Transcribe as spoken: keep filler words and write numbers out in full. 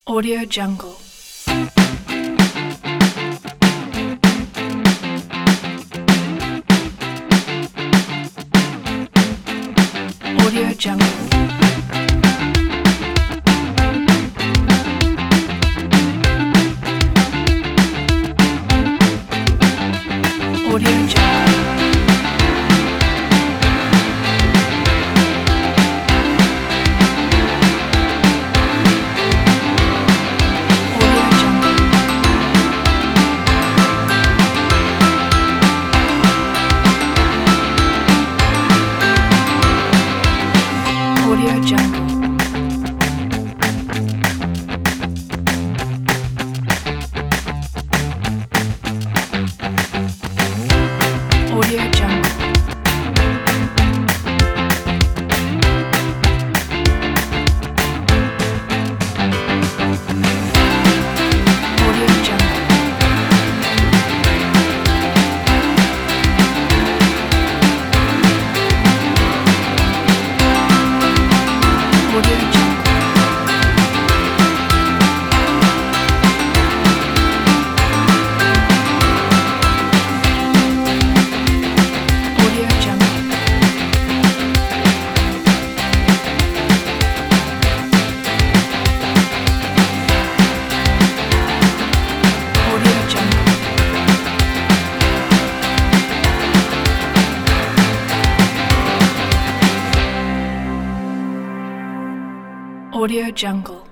Audio Jungle. Audio Jungle. Audio Jungle. Audio Jungle. Audio Jungle. Audio Jungle. Audio Jungle. Audio Jungle. Audio Jungle. Audio Jungle.